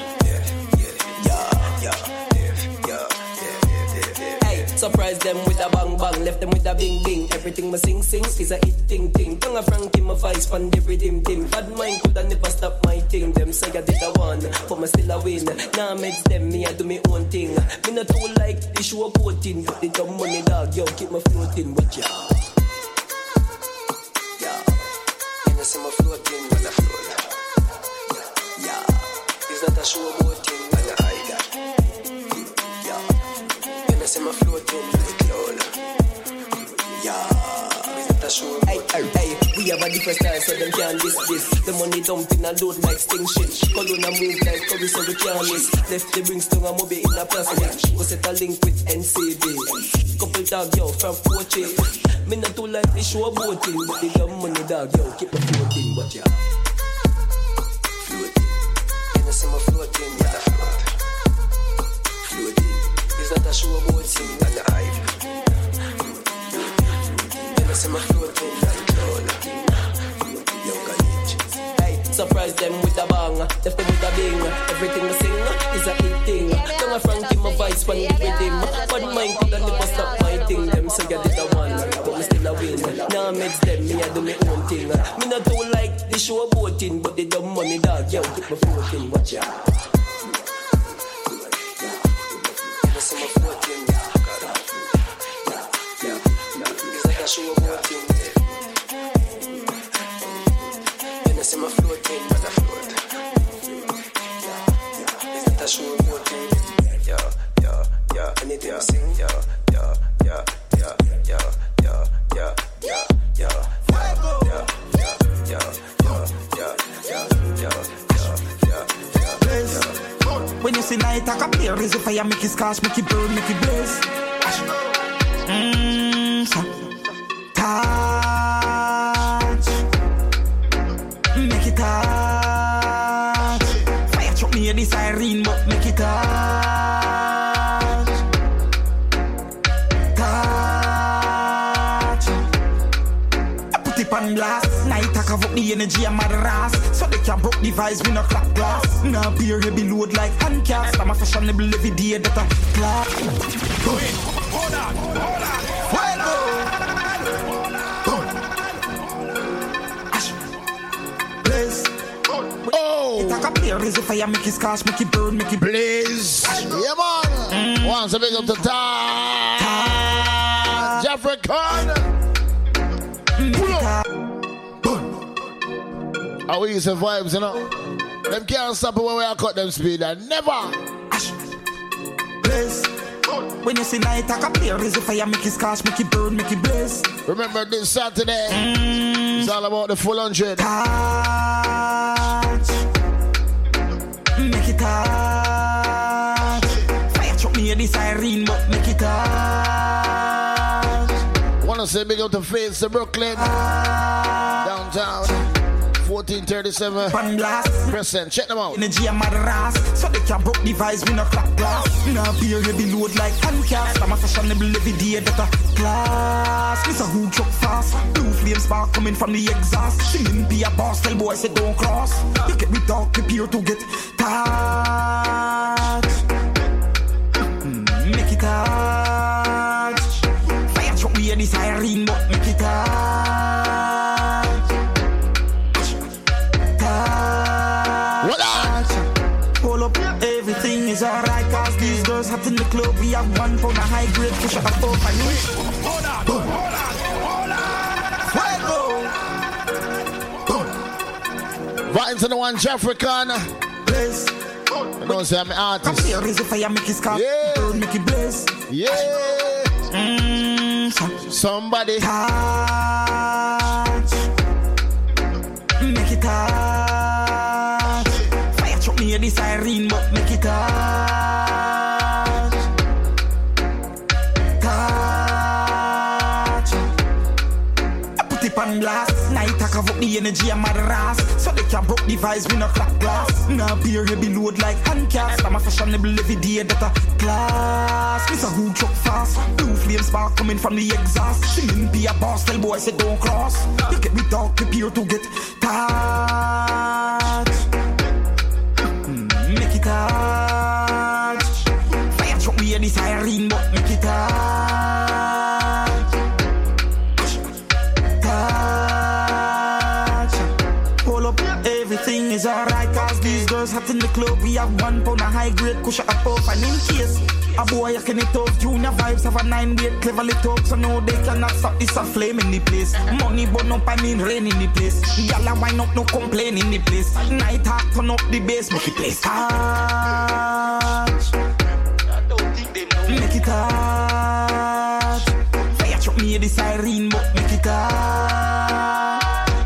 Surprise them with a bang bang, left them with a bing bing. Everything my sing is a hit ting ting. Tongue a Frankie, my vice fun the rhythm dim. Bad mind coulda never stop my thing. Them say I did a one, but me still a win. Now meds them, me I do me own thing. Me not too like the show boating, but the dumb money dog, yo keep my floating, but yeah. You see my floating, but I float. Yeah, it's not a show boating, but I hide that. I say my floating like cloud. Yeah, hey, we have a different style so them can't this. The money dumping a load like sting shit. Colonna move like curry so we can't miss. Left the rings to a movie in a plastic. Go set a link with NCB. Couple dog yo from Poche. Me not too like the show boating, but the dumb money dog yo keep me floating, but yeah. Floating, and I say my floating, yeah. Floating. It's not a show about him and the hype. Then I see my floating like cloud. Young age. Hey, surprise them with a bang, left them with a bing. Everything I sing is a hit thing. Tongue a Frankie, my vice when we with him. But mine coulda never stop my thing. Them say I did a one, but me still a win. Now meds them, me I do my own thing. Me not too like the show about him, but the dumb money dog, yo, keep my floating, watch ya. See my floating, it's like a show about him. And I see my floating, but I float. It's like a show about him. Yeah, anything I sing, yeah. see night, I can play raise the fire, make it scorch, make it burn, make it blaze. So touch, make it touch. Fire truck me the siren, but make it touch. Touch. I put it on blast. Night I cover up the energy of my ass. So they can broke device with no crack glass. Now beer heavy load like handcast. I'm a fashionable every day that I clap. Hold on. Blaze. Oh. It a beer raise the fire, make it scorch, make it burn, make it blaze. Yeah, man. Once a big up to Jeffrey Khan. How we use the vibes, you know? Them can't stop it when we cut them speed and never. Blaze. When you see night, I can play raise the fire, make it scorch, make it burn, make it blaze. Remember this Saturday, it's all about the full 100. Touch, make it touch. Fire truck me the siren, but make it touch. Wanna say big up to Face to Brooklyn, downtown. 1437 Crescent, check them out. Energy and madras, so they can broke device with no crack glass. Now beer heavy load like handcast. I'm a fashionable every day that a class. Mr. Who truck fast, blue flame spark coming from the exhaust. Singing be a boss, tell boy say don't cross. You get me dog prepare to get touch. Make it touch. Fire truck me the siren, but make it touch. Everything is alright, cause these girls hot in the club. We have 1 pound of high grade, push up a 4 and Right into the one Jeffrey Khan. Blaze. You know, say I'm an artist. Come here, raise the fire, make it scarf. Yeah. Make it blaze. Yeah. Somebody touch. Make it touch. Fire truck me the siren, but make it touch. Touch. I put it on blast. Night I cover up the energy of my ass. So they can broke device with no crack glass. Now beer heavy load like handcast. I'm a fashionable every day that a class. Mr. Who truck fast, blue flame spark coming from the exhaust. Singing be a boss, tell boy say don't cross. You get me dog prepare to get touch. Make it touch. Fire truck me the siren, but make it touch. Touch. Pull up, everything is alright, cause these girls hot in the club. We have 1 pound of high grade, push up off and in case a boy can it up, junior vibes have a 9-8 cleverly talk, so no they cannot stop this a flame in the place. Money burn up, I mean rain in the place. Y'all wine up, no complain in the place. Night hawk turn up the bass, make it place. Touch. Make it touch. Fire truck me the siren, but make it touch.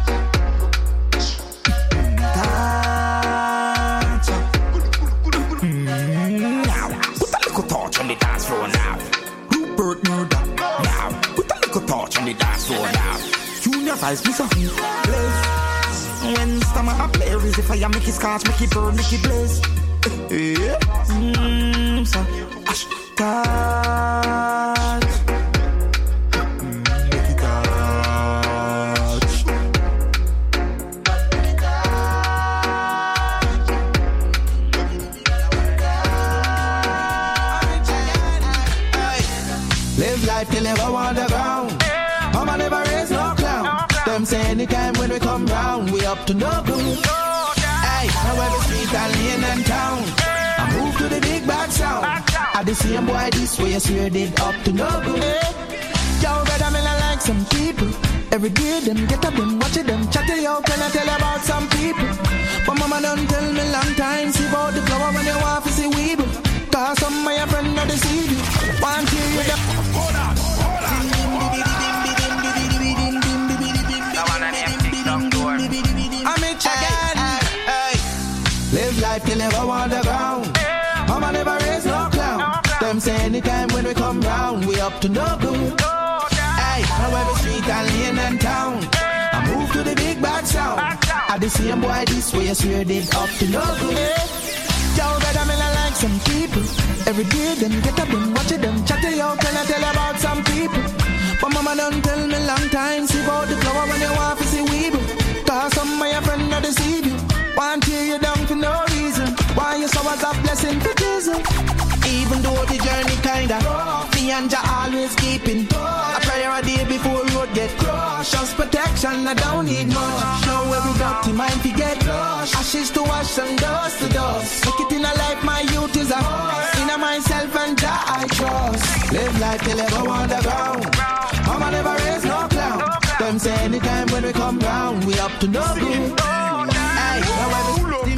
On the dance floor now. Rupert murder now. Put a little torch on the dance floor now. Junior vibes, Mr. Who blaze. When stammer a play, raise the fire, make it scotch, make it burn, make it blaze. So, ash, touch. Make it touch. Live life till never want the ground. Mama never raise no clown. Them say anytime when we come round, we up to no good. Hey, now every street and lane and town. I move to the big bad sound. I the same boy this way, I swear did up to no good. Yo, better me like some people. Every day them get up, them watch it, them chat it out. Can I tell about some people? But mama don't tell me long time. See about the flower when you want to see weeble. Cause some of my friends know the CD. Want to hear you the hold on. I'm it again. Live life till never want the ground. Mama anytime when we come round, we up to no good. Hey, now every street and lane and town, I move to the big bad sound. I the same boy this way, I swear they up to no good. Yo, better me like some people. Every day them get up, them watch it, them chat yo. Can I tell about some people? But mama don't tell me long time. See about the flower when you want to see weeble. Cause some of your friends not deceive you. Want to tear you down for no reason. Why you so as a blessing for Jesus? Even though the journey kinda rough, me and ya always keeping I prayer a day before road get crushed. Just protection, I don't need much. Now every dirty mind fi get flushed. Ashes to wash and dust to dust. Make it in a life, my youth is a must. In a myself and ja I trust. Live life till ever underground. Mama never raise no clown. Them say anytime when we come round, we up to no good. Hey, now every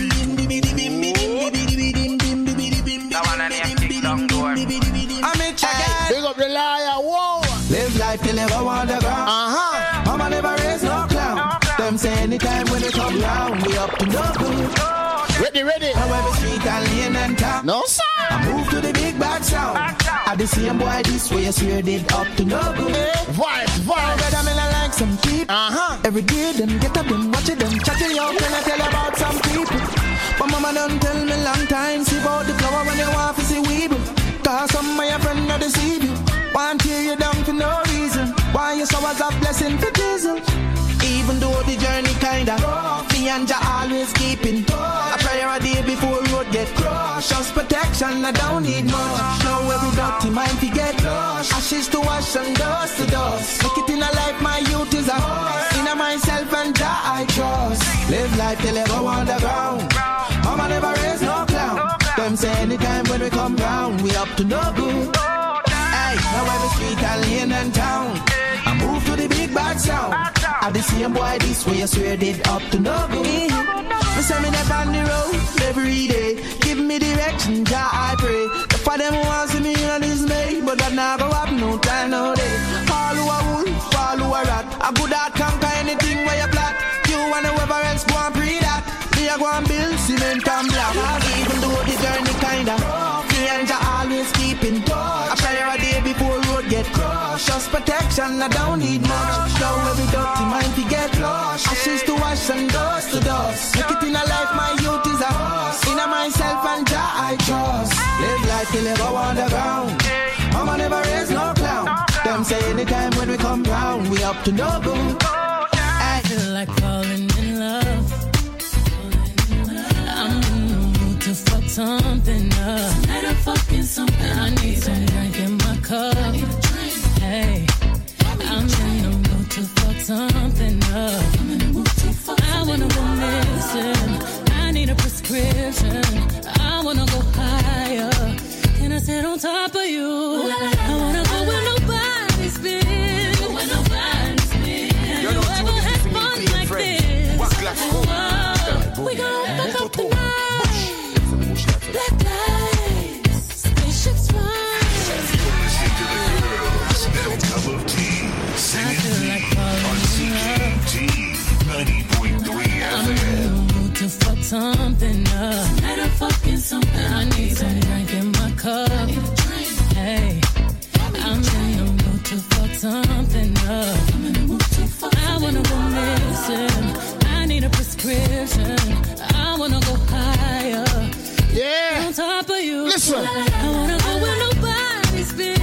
big up the liar, whoa. Live life till ever underground. Mama never raise no clown. Them say anytime when they come round, we up to no good. Ready. However street and lane and town. No sir. I move to the big bad sound. I the same boy this way, I swear they up to no good. Vibe. Better me like some people. Every day them get up, them watch it, them chat it out. Can I tell about some people? But mama don't tell me long time. See about the flower when you want to see weeble. Cause some of your friends not deceive you. Want to tear you down for no reason. Why you so as a blessing for Jesus? Even though the journey kinda rough, me and ya always keeping I prayer a day before road get crushed. Just protection, I don't need much. Now every dirty mind fi get flushed. Ashes to wash and dust to dust. Make it in a life, my youth is a must. In a myself and ja I trust. Live life till ever underground. Mama never raise no clown. Them say anytime when we come round, we up to no good. Hey, now every street and lane and town, I move to the big bad sound. I the same boy this way, I swear they up to no good. Me say me that on the road every day. Give me direction, Jah I pray. The for them who want see me in this may, but that now go up no time no day. All who are wolf, all who are rat. A good heart conquer anything where you plot. You and whoever else go and pre that. Me a go and build cement and block. Even though the journey kinda rough, me and Jah always keeping touch. I prayer a day before road get crushed. Just protection, I don't need much. Now every dirty mind fi get flushed. Ashes to wash and dust to dust. Make it in a life, my youth is a must. In a myself and Jah I trust. Live life till ever underground. Mama never raise no clown. Them say anytime when we come round, we up to no good. I feel like falling in love. I'm in the mood to fuck something up. Tonight I'm fucking something. I need some drink in my cup. Hey, I'm in the mood to fuck something up. I wanna go missing. I need a prescription. I wanna go higher. Can I sit on top of you? I wanna go where nobody's been. You know what you have fun like this. We gon' fuck up the night. Black lights, spaceships fly. Cup of tea, singing deep on CKT 90.3 I'm in the mood to fuck something up. Tonight I'm fucking something. I need some drink in my cup. Hey, I'm in the mood to fuck something up. I wanna go missing. I need a prescription. I wanna go higher. Yeah. On top of you. Listen. I wanna go where nobody's been.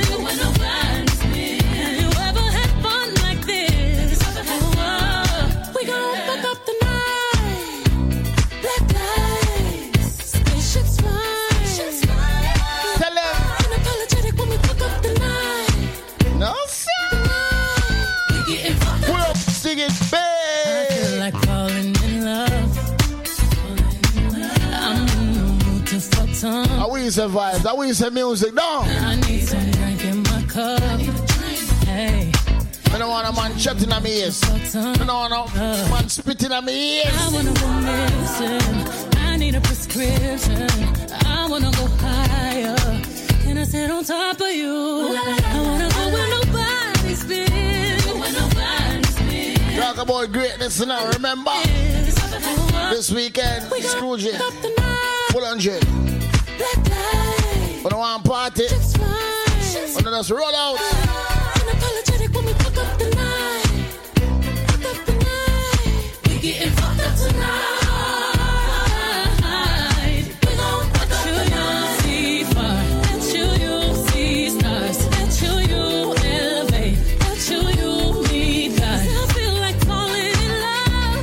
Have you ever had fun like this? We gon' fuck up the night. Black lights, spaceships fly. Tell them. Unapologetic when we fuck up the night. No sir. We getting fucked up. We're up, sing it, babe. I feel like falling in love. I'm in the mood to fuck some. How we say vibes? How we say music? No. I need some drink in my cup. Hey, I don't want a man chatting at me ears. I don't want a man spitting at me ears. I wanna go missing. I need a prescription. I wanna go higher. Can I sit on top of you? I wanna go where nobody's been. Talk about greatness now. Remember this weekend, Scrooge, full 100. Black light. When I want party, when I just roll out. Unapologetic when we fuck up the night. Fuck up the night. We getting fucked up tonight. We gon' fuck up the night. See far, let you see stars, let you elevate, let you meet God. I feel like falling in love.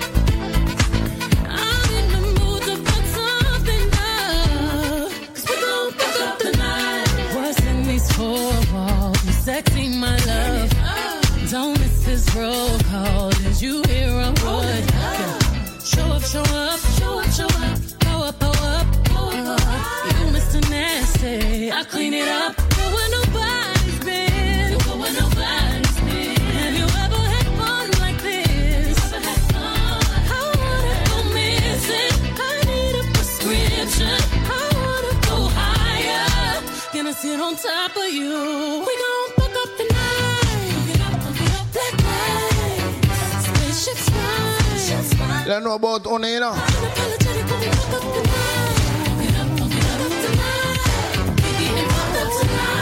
I'm in the mood to fuck something up. 'Cause we gon' fuck up the night. What's in these four walls? Sexy, my love. Don't miss this roll call. Did you hear a word? Show up, show up, show up, show up. Go up, go up, go up. You Mr. Nasty, I clean it up. Go where nobody's been. Go where nobody's been. Have you ever had fun like this? I wanna go missing. I need a prescription. I wanna go higher. Gonna sit on top of you. We gon' fuck up the night. Black lights, spaceships fly. You don't know about Oni, you know? Unapologetic when we fuck up the night. Fuck up tonight. We getting fucked up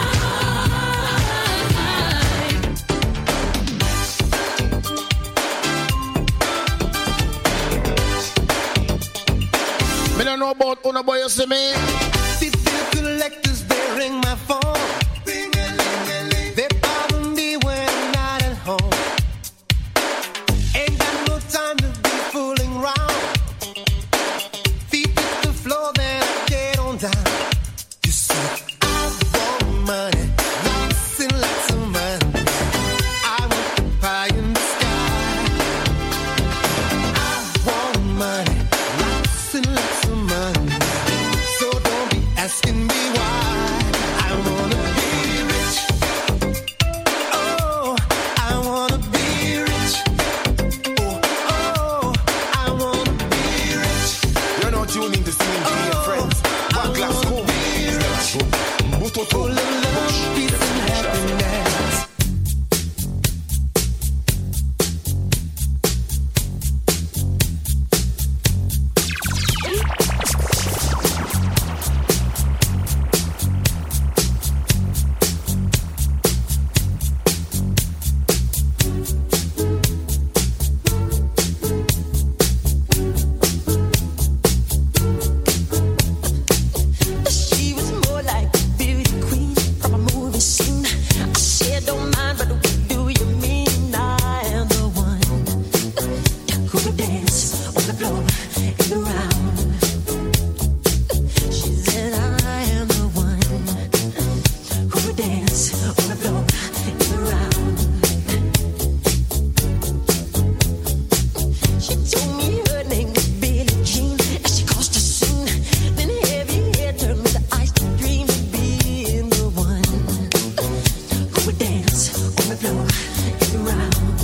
tonight. Me don't know about Oni, boy, you see me? Collectors, they ring my phone. They bother me when I'm not at home. Ain't got no time to be fooling around. Feet hit the floor, then I get on down. You see, I want money, lots and lots of money. I want the pie in the sky. I want money, lots and lots of money. So don't be asking me why. I wanna be rich. Oh, I wanna be rich. Oh, I wanna be rich. You're not tuning to singing to your friends. One glass home. Full of love, peace and happiness. She was more like a beauty queen from a movie scene. I said, don't mind, but what do you mean? I am the one who would dance on the floor in the round. She said, I am the one who would dance on the floor in the round. She told me her name was Billie Jean, and she caused a scene. Then heavy hair turned with the ice to dream of being the one who would dance on the floor in the round.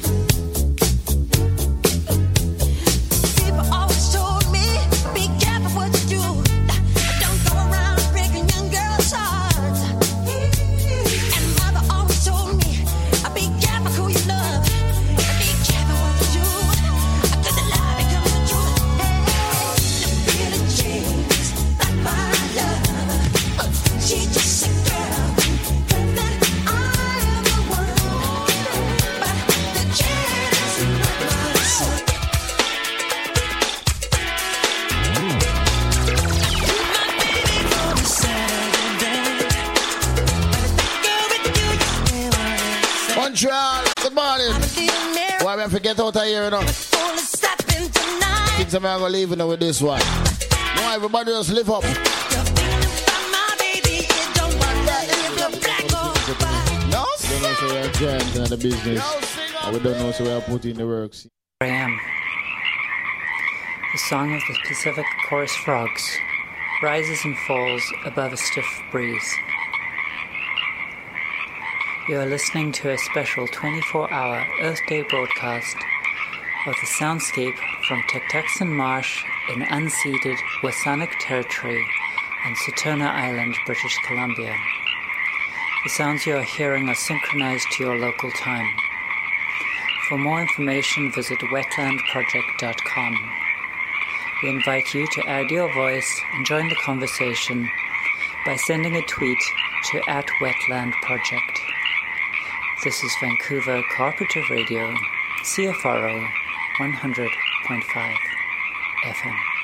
People always told me, be careful what you do. Don't go around breaking young girls' hearts. And mother always told me, be careful who you love. Be careful what you do. Cause the lie becomes the truth. Hey, Billie Jean's not my love. She's just a girl. Claim that I am the one. But the chance is not my son. My baby's on a Saturday. Montreal, good morning. Why we forget out of here, you know? Things I'm gonna leave you know with this one. No, everybody just live up. No, we don't know so we are giants in the business. And we don't know so we are putting in the works. I am. The song of the Pacific chorus frogs rises and falls above a stiff breeze. You are listening to a special 24-hour Earth Day broadcast of the soundscape from Tuktakson Marsh in unceded Wasanic territory on Setona Island, British Columbia. The sounds you are hearing are synchronized to your local time. For more information, visit wetlandproject.com. We invite you to add your voice and join the conversation by sending a tweet to @wetlandproject. This is Vancouver Cooperative Radio, CFRO 100.5 FM.